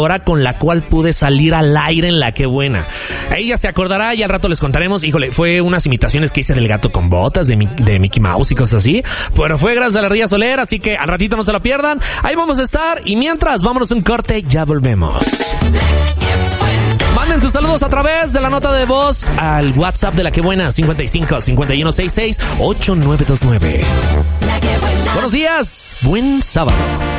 con la cual pude salir al aire en La Qué Buena. Ella se acordará y al rato les contaremos. Híjole, fue unas imitaciones que hice del gato con botas, de Mickey Mouse y cosas así. Pero fue gracias a la Ría Soler, así que al ratito no se lo pierdan. Ahí vamos a estar y mientras, vámonos un corte, ya volvemos. Manden sus saludos a través de la nota de voz al WhatsApp de La Qué Buena, 55 5166 8929. Buenos días, buen sábado.